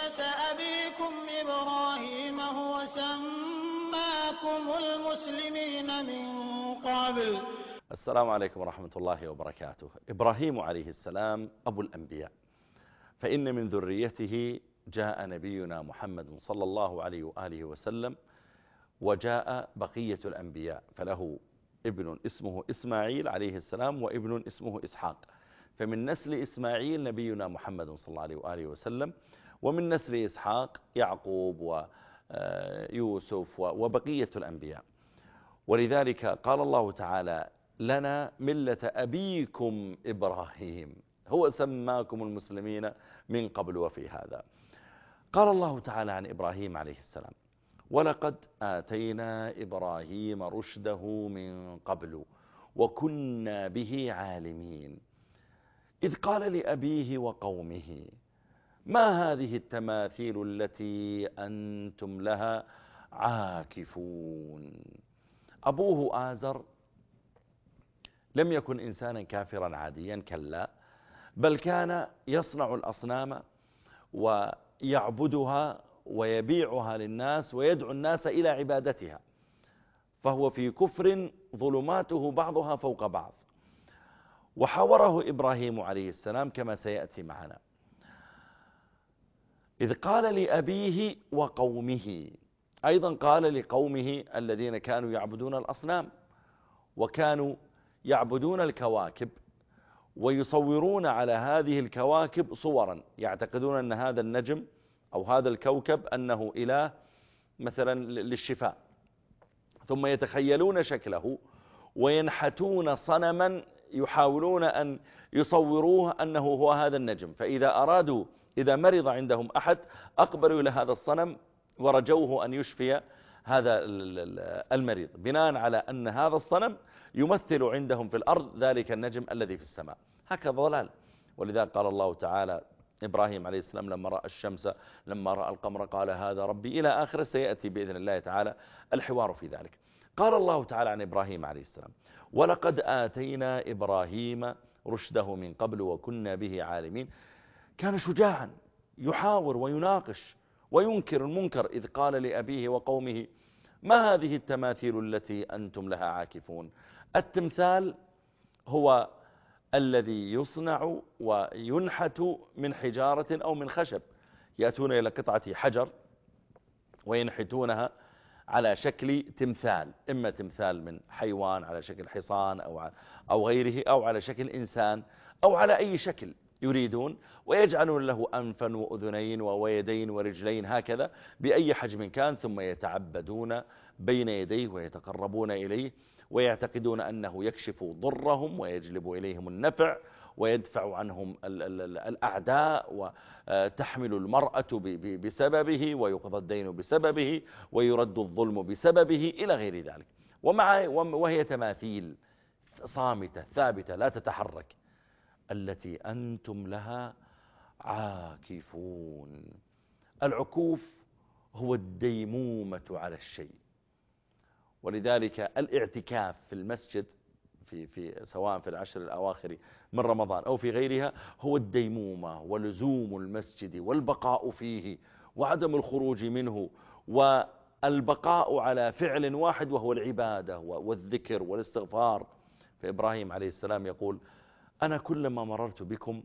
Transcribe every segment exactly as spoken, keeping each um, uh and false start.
ملة أبيكم إبراهيم هو سماكم المسلمين من قبل. السلام عليكم ورحمة الله وبركاته. إبراهيم عليه السلام أبو الأنبياء، فإن من ذريته جاء نبينا محمد صلى الله عليه وآله وسلم، وجاء بقية الأنبياء، فله ابن اسمه إسماعيل عليه السلام وابن اسمه إسحاق، فمن نسل إسماعيل نبينا محمد صلى الله عليه وآله وسلم، ومن نسل إسحاق يعقوب ويوسف وبقية الأنبياء. ولذلك قال الله تعالى لنا ملة أبيكم إبراهيم هو سماكم المسلمين من قبل وفي هذا. قال الله تعالى عن إبراهيم عليه السلام: ولقد آتينا إبراهيم رشده من قبل وكنا به عالمين إذ قال لأبيه وقومه ما هذه التماثيل التي أنتم لها عاكفون. أبوه آزر لم يكن إنسانا كافرا عاديا، كلا، بل كان يصنع الأصنام ويعبدها ويبيعها للناس ويدعو الناس إلى عبادتها، فهو في كفر ظلماته بعضها فوق بعض. وحاوره إبراهيم عليه السلام كما سيأتي معنا، إذ قال لأبيه وقومه، أيضا قال لقومه الذين كانوا يعبدون الأصنام وكانوا يعبدون الكواكب ويصورون على هذه الكواكب صورا، يعتقدون أن هذا النجم أو هذا الكوكب أنه إله مثلا للشفاء، ثم يتخيلون شكله وينحتون صنما يحاولون أن يصوروه أنه هو هذا النجم، فإذا أرادوا إذا مرض عندهم أحد أقبلوا إلى هذا الصنم ورجوه أن يشفي هذا المريض، بناء على أن هذا الصنم يمثل عندهم في الأرض ذلك النجم الذي في السماء. هكذا ضلال. ولذلك قال الله تعالى إبراهيم عليه السلام لما رأى الشمس لما رأى القمر قال هذا ربي، إلى آخر سيأتي بإذن الله تعالى الحوار في ذلك. قال الله تعالى عن إبراهيم عليه السلام: ولقد آتينا إبراهيم رشده من قبل وكنا به عالمين. كان شجاعا يحاور ويناقش وينكر المنكر، إذ قال لأبيه وقومه ما هذه التماثيل التي أنتم لها عاكفون. التمثال هو الذي يصنع وينحت من حجارة أو من خشب، يأتون إلى قطعة حجر وينحتونها على شكل تمثال، إما تمثال من حيوان على شكل حصان أو أو غيره، أو على شكل إنسان، أو على أي شكل يريدون، ويجعلون له أنفا وأذنين ويدين ورجلين هكذا بأي حجم كان، ثم يتعبدون بين يديه ويتقربون إليه ويعتقدون أنه يكشف ضرهم ويجلب إليهم النفع ويدفع عنهم الأعداء، وتحمل المرأة بسببه ويقضى الدين بسببه ويرد الظلم بسببه إلى غير ذلك. ومع وهي تماثيل صامتة ثابتة لا تتحرك، التي أنتم لها عاكفون. العكوف هو الديمومة على الشيء، ولذلك الاعتكاف في المسجد في في سواء في العشر الأواخر من رمضان أو في غيرها هو الديمومة ولزوم المسجد والبقاء فيه وعدم الخروج منه والبقاء على فعل واحد وهو العبادة والذكر والاستغفار. فإبراهيم عليه السلام يقول: أنا كلما مررت بكم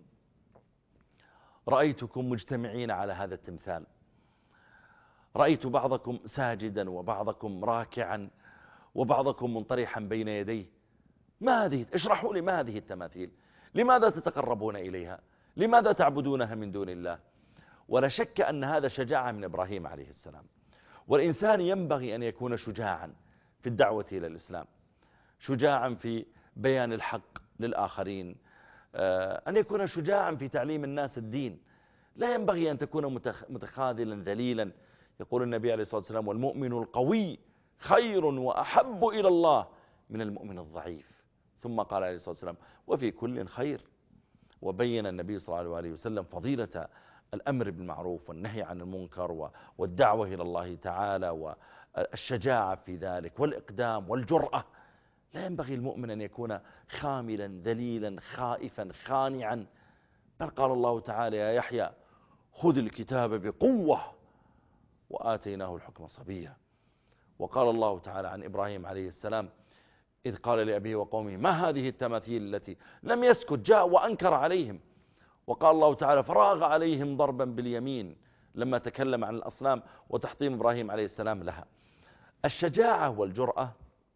رأيتكم مجتمعين على هذا التمثال، رأيت بعضكم ساجدا وبعضكم راكعا وبعضكم منطرحا بين يديه. ما هذه؟ اشرحوا لي ما هذه التماثيل؟ لماذا تتقربون إليها؟ لماذا تعبدونها من دون الله؟ ولا شك أن هذا شجاعة من إبراهيم عليه السلام. والإنسان ينبغي أن يكون شجاعا في الدعوة إلى الإسلام، شجاعا في بيان الحق للآخرين، أن يكون شجاعا في تعليم الناس الدين. لا ينبغي أن تكون متخاذلا ذليلا. يقول النبي عليه الصلاة والسلام: والمؤمن القوي خير وأحب إلى الله من المؤمن الضعيف. ثم قال عليه الصلاة والسلام: وفي كل خير. وبين النبي صلى الله عليه وسلم فضيلة الأمر بالمعروف والنهي عن المنكر والدعوة إلى الله تعالى والشجاعة في ذلك والإقدام والجرأة. لا ينبغي المؤمن أن يكون خاملا ذليلا خائفا خانعا، بل قال الله تعالى: يا يحيى خذ الكتاب بقوة وآتيناه الحكم صبيا. وقال الله تعالى عن إبراهيم عليه السلام إذ قال لأبيه وقومه ما هذه التماثيل التي لم يسكت جاء وأنكر عليهم. وقال الله تعالى فراغ عليهم ضربا باليمين لما تكلم عن الأصنام وتحطيم إبراهيم عليه السلام لها. الشجاعة والجرأة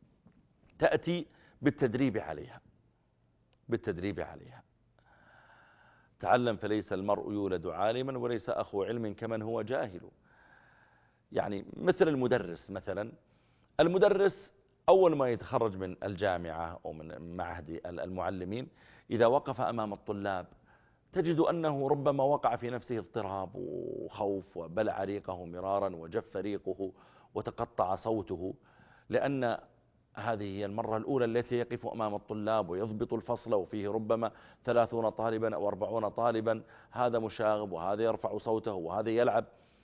تأتي بالتدريب عليها بالتدريب عليها. تعلم فليس المرء يولد عالما وليس أخو علم كمن هو جاهل. يعني مثل المدرس مثلا، المدرس أول ما يتخرج من الجامعة أو من معهد المعلمين إذا وقف أمام الطلاب تجد أنه ربما وقع في نفسه اضطراب وخوف وبلع ريقه مرارا وجف ريقه وتقطع صوته، لأن هذه هي المرة الأولى التي يقف أمام الطلاب ويضبط الفصل وفيه ربما ثلاثون طالبا أو أربعون طالبا، هذا مشاغب وهذا يرفع صوته وهذا يلعب.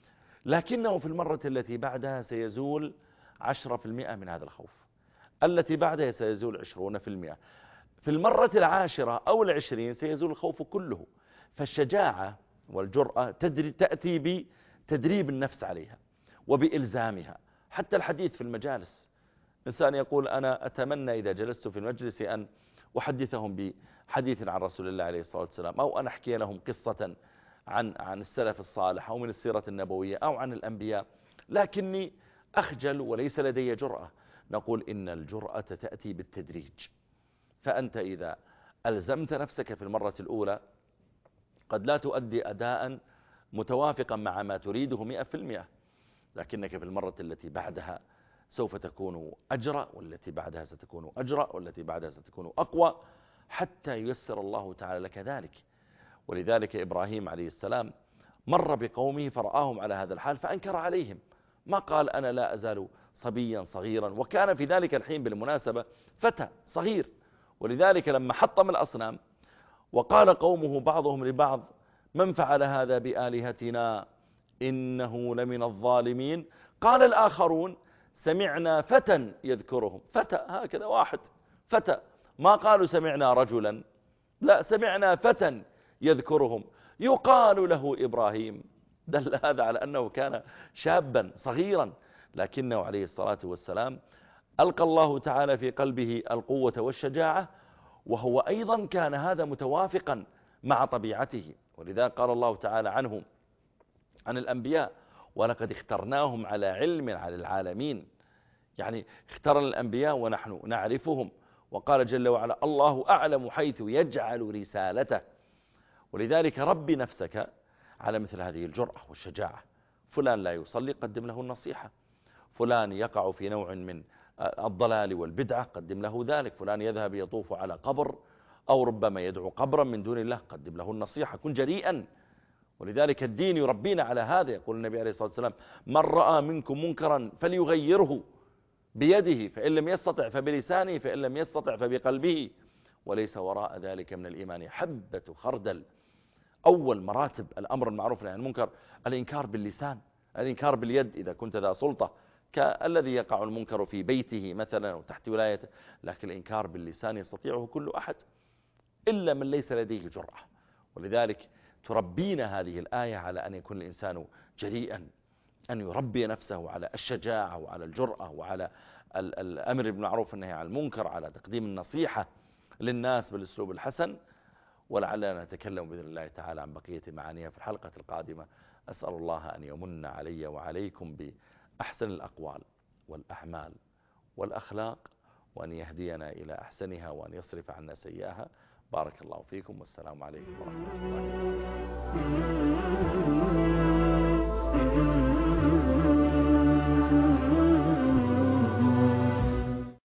لكنه في المرة التي بعدها سيزول عشرة في المئة من هذا الخوف، التي بعدها سيزول عشرون في المئة، في المرة العاشرة أو العشرين سيزول الخوف كله. فالشجاعة والجرأة تأتي بتدريب النفس عليها وبإلزامها. حتى الحديث في المجالس، إنسان يقول أنا أتمنى إذا جلست في المجلس أن أحدثهم بحديث عن رسول الله عليه الصلاة والسلام، أو أن أحكي لهم قصة عن عن السلف الصالح أو من السيرة النبوية أو عن الأنبياء، لكني أخجل وليس لدي جرأة. نقول إن الجرأة تأتي بالتدريج. فأنت إذا ألزمت نفسك في المرة الأولى قد لا تؤدي أداء متوافقا مع ما تريده مئة في المئة، لكنك في المرة التي بعدها سوف تكون أجرأ، والتي بعدها ستكون أجرأ، والتي بعدها ستكون أقوى، حتى ييسر الله تعالى لك ذلك. ولذلك إبراهيم عليه السلام مر بقومه فرآهم على هذا الحال فأنكر عليهم، ما قال أنا لا أزال صبيا صغيرا، وكان في ذلك الحين بالمناسبة فتى صغير. ولذلك لما حطم الأصنام وقال قومه بعضهم لبعض من فعل هذا بآلهتنا إنه لمن الظالمين، قال الآخرون سمعنا فتى يذكرهم. فتى هكذا واحد فتى، ما قالوا سمعنا رجلا، لا سمعنا فتى يذكرهم يقال له إبراهيم. دل هذا على أنه كان شابا صغيرا، لكنه عليه الصلاة والسلام ألقى الله تعالى في قلبه القوة والشجاعة، وهو أيضا كان هذا متوافقا مع طبيعته. ولذا قال الله تعالى عنه عن الأنبياء ولقد اخترناهم على علم على العالمين، يعني اخترنا الأنبياء ونحن نعرفهم. وقال جل وعلا الله أعلم حيث يجعل رسالته. ولذلك ربي نفسك على مثل هذه الجرأة والشجاعة. فلان لا يصلي قدم له النصيحة، فلان يقع في نوع من الضلال والبدعة قدم له ذلك، فلان يذهب يطوف على قبر أو ربما يدعو قبرا من دون الله قدم له النصيحة، كن جريئا. ولذلك الدين يربينا على هذا. يقول النبي عليه الصلاة والسلام من رأى منكم منكرا فليغيره بيده فإن لم يستطع فبلسانه فإن لم يستطع فبقلبه وليس وراء ذلك من الإيمان حبة خردل. أول مراتب الأمر المعروف والنهي عن المنكر الإنكار باللسان، الإنكار باليد إذا كنت ذا سلطة كالذي يقع المنكر في بيته مثلا أو تحت ولايته، لكن الإنكار باللسان يستطيعه كل أحد إلا من ليس لديه جرأة. ولذلك تربينا هذه الآية على أن يكون الإنسان جريئا، أن يربي نفسه على الشجاعة وعلى الجرأة وعلى الأمر بالمعروف والنهي عن المنكر، على تقديم النصيحة للناس بالأسلوب الحسن. ولعلنا نتكلم بإذن الله تعالى عن بقية معانيها في الحلقة القادمة. أسأل الله أن يمن علي وعليكم بأحسن الأقوال والأعمال والأخلاق، وأن يهدينا إلى أحسنها وأن يصرف عنا سيئها. بارك الله فيكم والسلام عليكم ورحمة الله وبركاته.